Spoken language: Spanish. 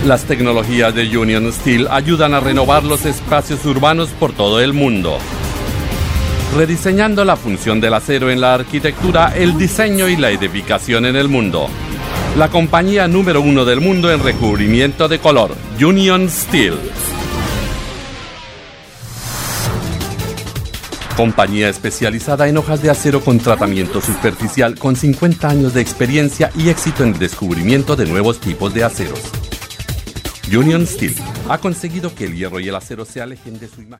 Las tecnologías de Union Steel ayudan a renovar los espacios urbanos por todo el mundo, rediseñando la función del acero en la arquitectura, el diseño y la edificación en el mundo. La compañía número 1 del mundo en recubrimiento de color, Union Steel. Compañía especializada en hojas de acero con tratamiento superficial, con 50 años de experiencia y éxito en el descubrimiento de nuevos tipos de aceros. Union Steel ha conseguido que el hierro y el acero se alejen de su imagen.